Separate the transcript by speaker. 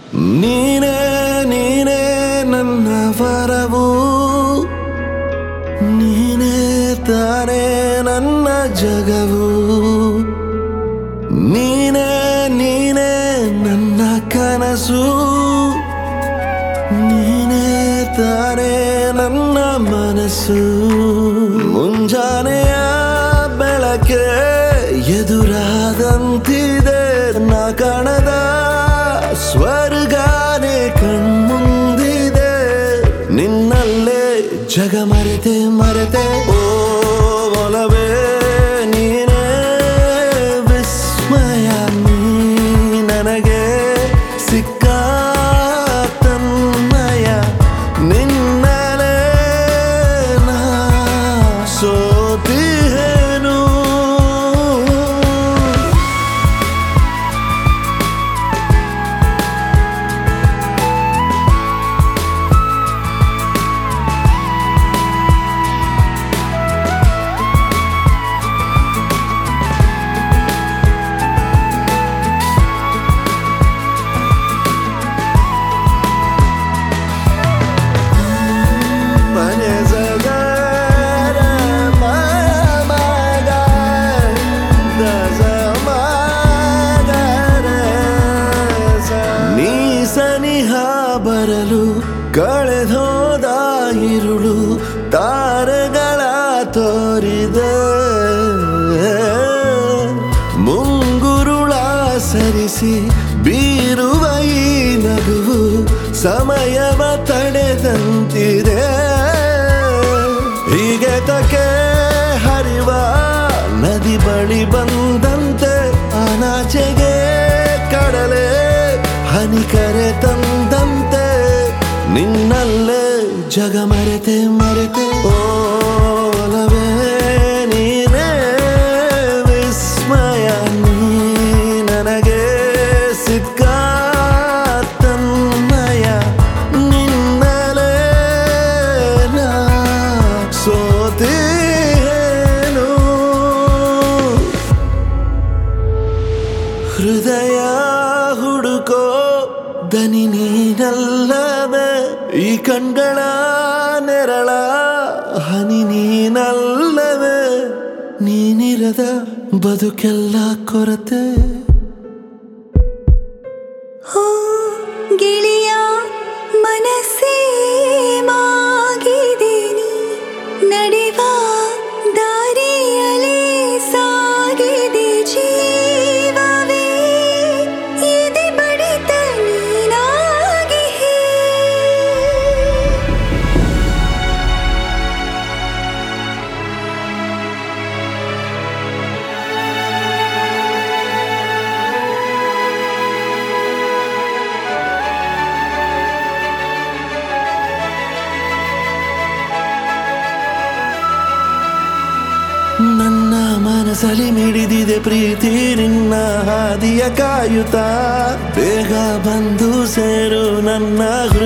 Speaker 1: ನೀನೇ ನೀನೇ ನನ್ನ ವರವು, ನೀನೇ ತಾನೇ ನನ್ನ ಜಗವು, ನೀನೇ ನೀನೇ ನನ್ನ ಕನಸು, ನೀನೇ ತಾನೇ ನನ್ನ ಮನಸ್ಸು. ಮುಂಜಾನೆಯ ಬೆಳಕೆ ಎದುರಾದಂತಿದೆ, ನಾ ಕಾಣದ ಸ್ವರ್ಗಾನೇ ಕಣ್ಮುಂದಿದೆ. ನಿನ್ನಲ್ಲೇ ಜಗ ಮರೆತೆ ಮರೆತೆ ಓ ಒಲವೇ ನೀನೇ ವಿಸ್ಮಯ, ನೀ ನನಗೆ ಸಿಕ್ಕ ತನ್ಮಯ. ನಿನ್ನಲೇ ನಾ ಸೋತಿಹೇನು. ಸನಿಹ ಬರಲು ಕಳೆದೋದ ಇರುಳು ತಾರೆಗಳ ತೋರಿದೆ, ಮುಂಗುರುಳ ಸರಿಸಿ ಬೀರುವ ಈ ನಗುವು ಸಮಯವ ತಡೆದಂತಿದೆ. ಹೀಗೆ ತಕೆ ಹರಿವ ನದಿ ಬಳಿ ಬಂದಂತೆ ಅನಾಚೆಗೆ ಕಡಲೆ ಹನಿ ಕರೆ ತಂದಂತೆ. ನಿನ್ನಲ್ಲೇ ಜಗ ಮರೆತೆ ಮರೆತೆ ಓ ಒಲವೇ ನೀನೇ ವಿಸ್ಮಯ, ನೀ ನನಗೆ ಸಿಕ್ಕ ತನ್ಮಯ. ನಿನ್ನಲೇ ನಾ ಸೋತಿಹೇನು. ಹೃದಯ ಹುಡುಕೋ ದನಿ ನೀನಲ್ಲವೇ, ಈ ಕಣ್ಗಳ ನೆರಳ ಹನಿ ನೀನಲ್ಲವೇ. ನೀನಿರದ ಬದುಕೆಲ್ಲ ಕೊರತೆ.
Speaker 2: ಹೋ ಗಿಳಿಯ ಮನಸ್ಸೇ ಮಾಗಿದೀನಿ, ನಡೆವ ದಾರಿಯಲೇ ಸಾಗಿದೆ ಜೀವವೇ. ಎದೆ ಬಡಿತ ನೀನಾಗಿ
Speaker 1: ನನ್ನ ಮನಸ್ಸಲ್ಲಿ ಮಿಡಿದಿದೆ ಪ್ರೀತಿ ನಿನ್ನ ಹಾದಿಯ ಕಾಯುತ್ತಾ. ಬೇಗ ಬಂದು ಸೇರು ನನ್ನ